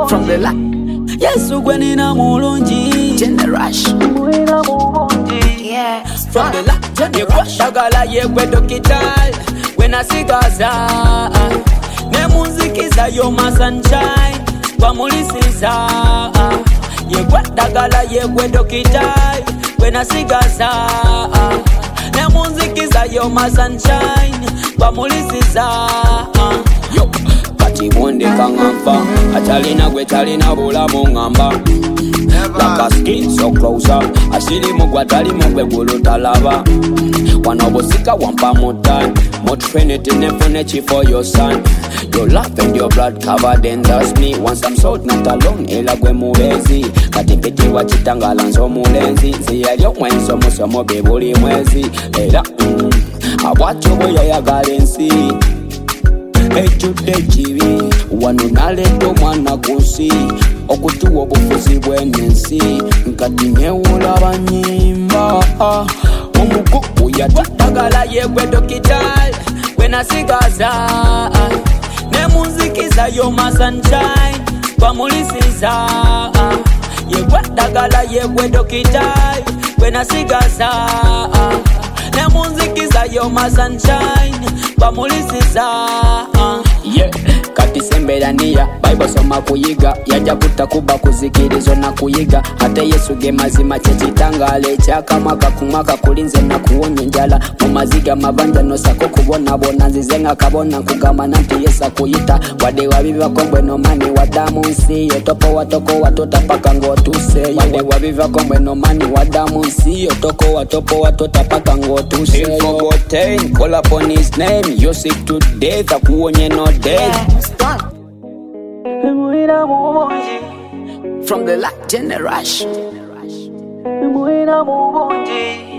From the light. Yes, when in a mulungi. Generous. Yeah. From the light. You crush a gala ye kwedo kital. When I see Gaza. Ne muziki za yo ma sunshine. Kwa mulisiza. Ye kwada gala ye kwedo kital. When I see Gaza. Ne muziki za yo ma sunshine. Kwa mulisiza. Yo. Kati mwende kangampa. Achalina gwe chalina bula mungamba. Like a skin so closer. Ashili mugwa tali mugwe gulu talaba. Wanobosika wampa more time. More trinity nefune chi for your son. Your love and your blood covered and that's me. Once I'm sold not alone ela gwe muwezi. Kati piti wachitangala nso mulenzi. Ziyalyo mwenso musomo bebuli mwezi. Ela awacho boya ya galensi. Echude chibi wano naleto mwana kusi okutuwa obufuzi bw'ensi nkati nyewula banyimba omukuku yatutagala yegwe dokital wenasigaza ne munzikiza yo ma sunshine bamulisiza yegwe dagala yegwe dokital wenasigaza ne munzikiza yo ma sunshine bamulisiza yeah. Kati semberania Bible soma kuyiga yaja kutakuba kuzikirizo na kuyiga hata Yesu ge mazima chechitangale chakamaka kumaka kulinze na kuonye njala mu maziga mabanja no sako kubona bona nzizenga kabona kugama nanti Yesu kuyita wade wabiva kombwe no mani wadamu nsi yotoko watoko watota paka ngotuse wade wabiva kombwe no mani wadamu nsi yotoko watopo watota paka ngotuse forgotten call upon his name you sick to death akuonye no death. From the light generation.